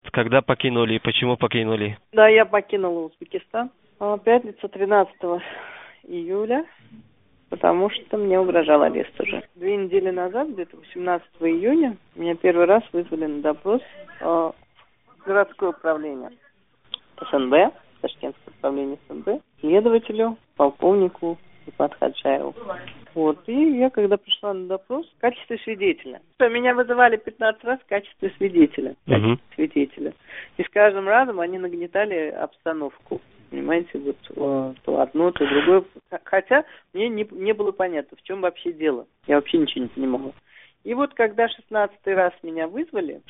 когда покинули и почему покинули? Да, я покинула Узбекистан. Пятница 13 июля, потому что мне угрожал арест уже. 2 недели назад, где-то 18 июня, меня первый раз вызвали на допрос в городское управление СНБ, Ташкентское управление СНБ, следователю, полковнику Ипат Хаджаеву. Вот, и я, когда пришла на допрос, в качестве свидетеля. Меня вызывали 15 раз в качестве свидетеля. И с каждым разом они нагнетали обстановку. Понимаете, вот то одно, то другое. Хотя мне не было понятно, в чем вообще дело. Я вообще ничего не понимала. И вот когда 16-й раз меня вызвали,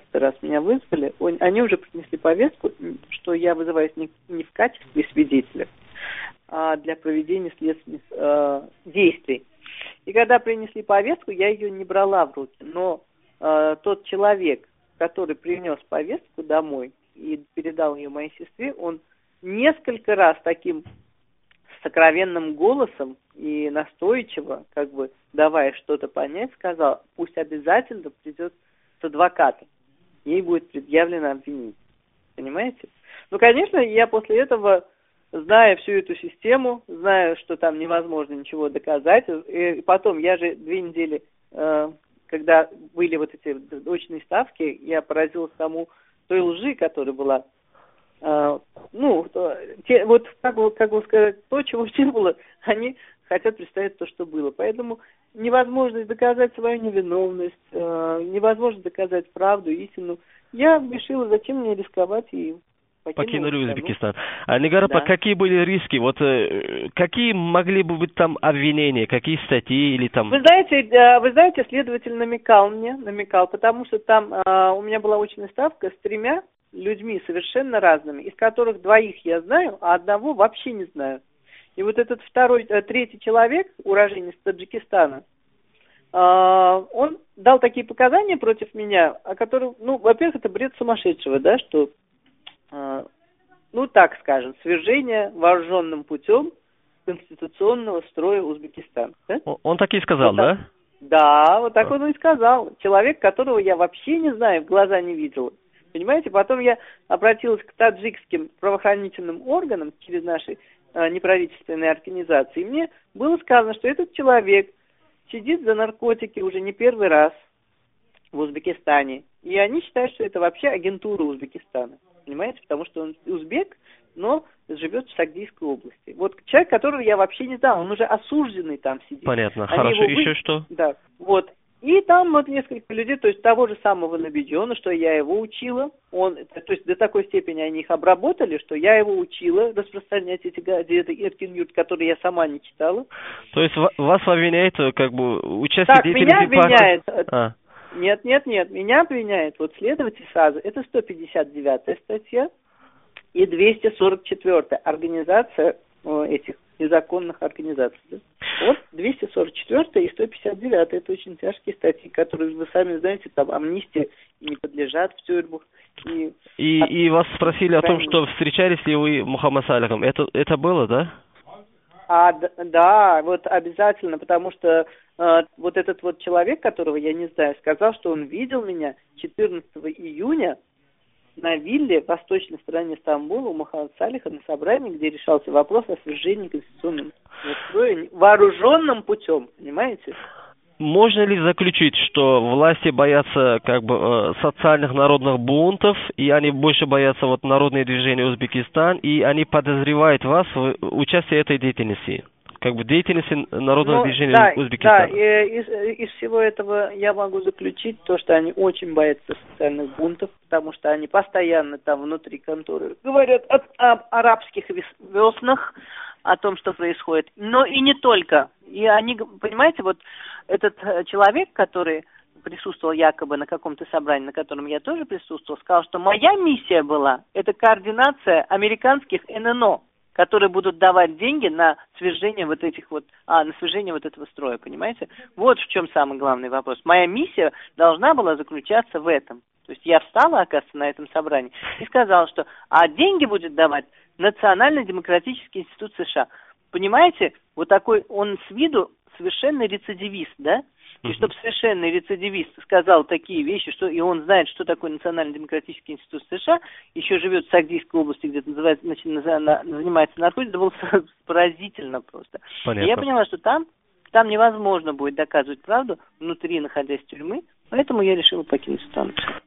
они уже принесли повестку, что я вызываюсь не в качестве свидетеля, а для проведения следственных действий. И когда принесли повестку, я ее не брала в руки. Но тот человек, который принес повестку домой и передал ее моей сестре, он несколько раз таким сокровенным голосом и настойчиво, как бы давая что-то понять, сказал, пусть обязательно придет с адвокатом. Ей будет предъявлено обвинение. Понимаете? Ну, конечно, я после этого, зная всю эту систему, зная, что там невозможно ничего доказать, и потом, я же 2 недели, когда были вот эти очные ставки, я поразилась тому той лжи, которая была. Вот как бы сказать, то, чего не было, они хотят представить то, что было. Поэтому невозможно доказать свою невиновность, невозможно доказать правду, истину. Я решила, зачем мне рисковать, и покинули Узбекистан. Нигара, да. Какие были риски? Вот какие могли бы быть там обвинения, какие статьи или там? Вы знаете, следователь намекал, потому что там у меня была очная ставка с 3 людьми совершенно разными, из которых 2 я знаю, а 1 вообще не знаю. И вот этот 3-й человек, уроженец Таджикистана, он дал такие показания против меня, о которых, во-первых, это бред сумасшедшего, да, что, так скажем, свержение вооруженным путем конституционного строя Узбекистана. Да? Он так и сказал, да? Да, вот так он и сказал. Человек, которого я вообще не знаю, в глаза не видела. Понимаете, потом я обратилась к таджикским правоохранительным органам через наши неправительственные организации. И мне было сказано, что этот человек сидит за наркотики уже не первый раз в Узбекистане. И они считают, что это вообще агентура Узбекистана. Понимаете, потому что он узбек, но живет в Шагдийской области. Вот человек, которого я вообще не знал, он уже осужденный там сидит. Понятно, хорошо, еще что? Да, вот. И там вот несколько людей, то есть того же самого Набидиона, что я его учила, то есть до такой степени они их обработали, что я его учила распространять эти Эркин Юрт, которые я сама не читала. То есть вас обвиняет как бы участие деятельности партии? Так, меня обвиняет. Нет, меня обвиняет вот следователь сразу, это 159-я статья и 244-я организация этих незаконных организаций. Да? Вот 244 и 159 это очень тяжкие статьи, которые, вы сами знаете, там амнистия не подлежат в тюрьмах. И вас спросили о том, что встречались ли вы Мухаммад Салихом. Это было, да? Да, вот обязательно, потому что вот этот вот человек, которого я не знаю, сказал, что он видел меня 14 июня на вилле в восточной стороне Стамбула у Мухаммада Салиха на собрании, где решался вопрос о свержении конституционного строя вооруженным путем, понимаете? Можно ли заключить, что власти боятся как бы социальных народных бунтов, и они больше боятся вот народное движение Узбекистан, и они подозревают вас в участии этой деятельности? Как бы деятельности народного движения Узбекистана. Да, из всего этого я могу заключить то, что они очень боятся социальных бунтов, потому что они постоянно там внутри конторы говорят об арабских веснах, о том, что происходит. Но и не только. И они, понимаете, вот этот человек, который присутствовал якобы на каком-то собрании, на котором я тоже присутствовал, сказал, что моя миссия была, это координация американских ННО, которые будут давать деньги на свержение вот этих вот, на свержение вот этого строя, понимаете? Вот в чем самый главный вопрос. Моя миссия должна была заключаться в этом. То есть я встала, оказывается, на этом собрании и сказала, что деньги будет давать Национально-демократический институт США. Понимаете, вот такой он с виду совершенно рецидивист, да? И чтобы совершенный рецидивист сказал такие вещи, что и он знает, что такое Национально-демократический институт США, еще живет в Сагдийской области, где занимается наркотиками, это было поразительно просто. Понятно. И я поняла, что там невозможно будет доказывать правду внутри, находясь в тюрьме, поэтому я решила покинуть страну.